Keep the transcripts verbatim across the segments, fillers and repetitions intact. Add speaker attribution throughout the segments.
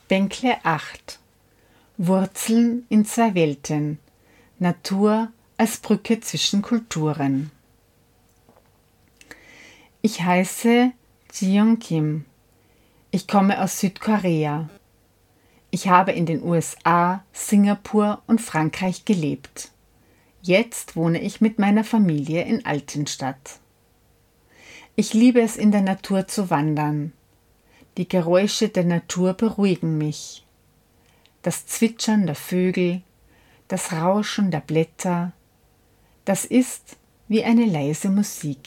Speaker 1: Bänkle acht. Wurzeln in zwei Welten. Natur als Brücke zwischen Kulturen. Ich heiße Jeong Kim. Ich komme aus Südkorea. Ich habe in den U S A, Singapur und Frankreich gelebt. Jetzt wohne ich mit meiner Familie in Altenstadt. Ich liebe es, in der Natur zu wandern. Die Geräusche der Natur beruhigen mich. Das Zwitschern der Vögel, das Rauschen der Blätter, das ist wie eine leise Musik.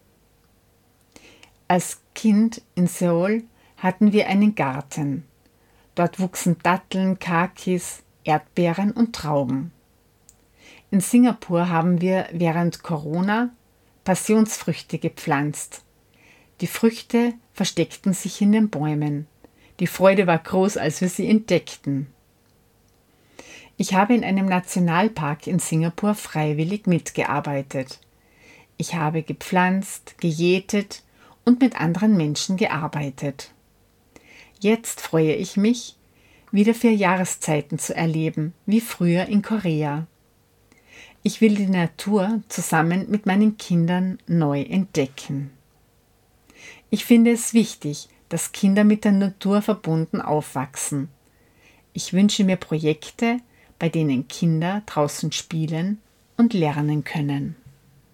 Speaker 1: Als Kind in Seoul hatten wir einen Garten. Dort wuchsen Datteln, Kakis, Erdbeeren und Trauben. In Singapur haben wir während Corona Passionsfrüchte gepflanzt. Die Früchte versteckten sich in den Bäumen. Die Freude war groß, als wir sie entdeckten. Ich habe in einem Nationalpark in Singapur freiwillig mitgearbeitet. Ich habe gepflanzt, gejätet und mit anderen Menschen gearbeitet. Jetzt freue ich mich, wieder vier Jahreszeiten zu erleben, wie früher in Korea. Ich will die Natur zusammen mit meinen Kindern neu entdecken. Ich finde es wichtig, dass Kinder mit der Natur verbunden aufwachsen. Ich wünsche mir Projekte, bei denen Kinder draußen spielen und lernen können.